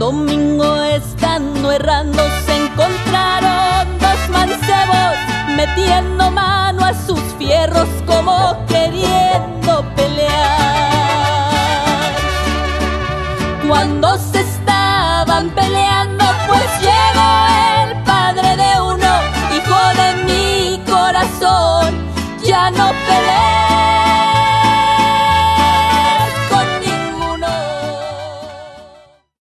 domingo estando errando se encontraron dos mancebos metiendo mano a sus fierros como queriendo pelear. Cuando se estaban peleando, pues llegó el padre de uno, hijo de mi corazón,